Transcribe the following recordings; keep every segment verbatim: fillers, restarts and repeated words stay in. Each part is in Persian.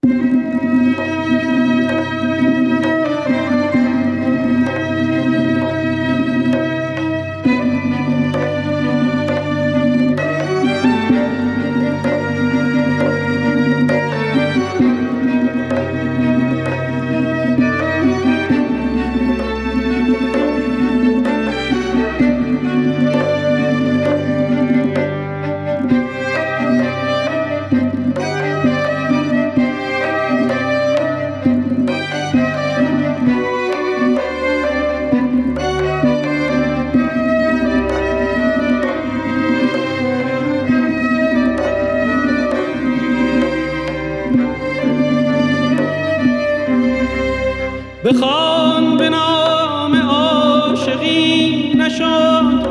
بخوان به نام عاشقی نشد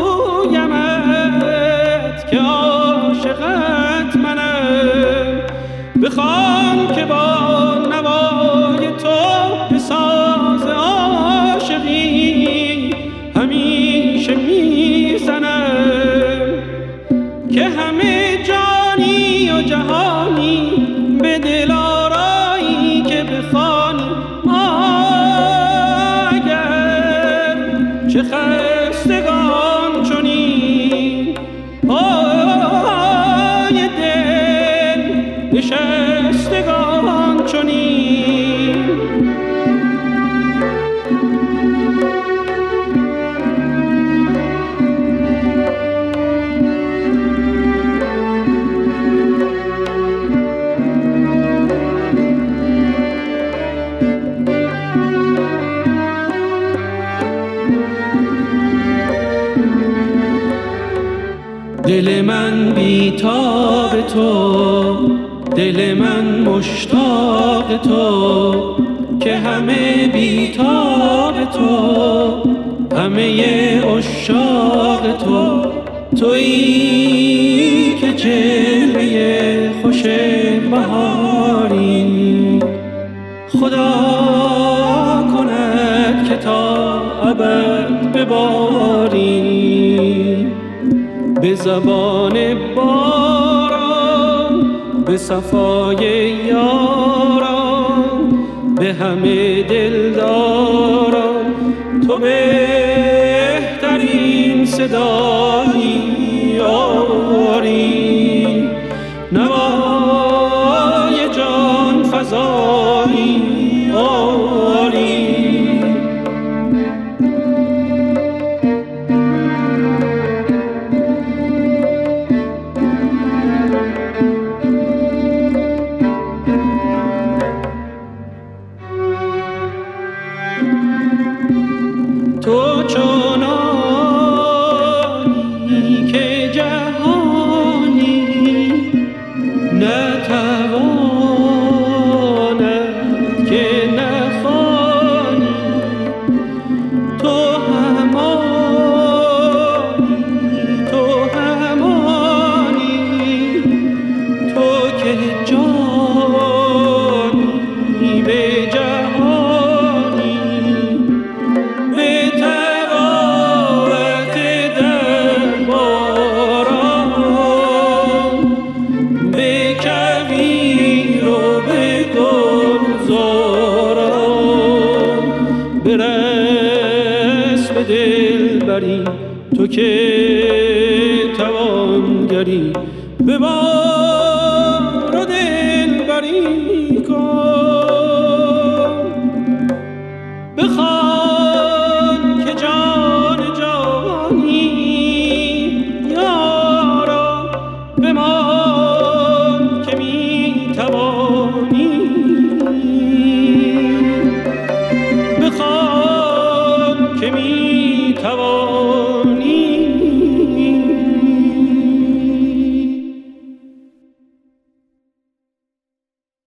بگویمت که عاشقت منم. بخوان که با نوای تو به ساز عاشقی همیشه میزنم که همه جانی و جهانی به دل آرایی که بخوانی. چه خستگان چنین پای دل نشستگان چنین. دل من بیتاب تو، دل من مشتاق تو، که همه بیتاب تو، همه عشاق تو. تویی که جلوه خوش بهاری، خدا کند که تا ابد بباری. به زبان باران، به صفای یاران، به همه دلداران تو بهترین صدایی آری. نوای جان فزایی آری. تو چنانی که جهانی نتواند که نخوانی. تو همانی، تو همانی، تو که جانی به جهانی. به تراوت درباران، به کویر و به گلزاران، به رسم دلبری تو که توانگری به بار و دلبری کن. بخوان که جان جانی یارا بمان که میتوانی. بخوان که میتوانی.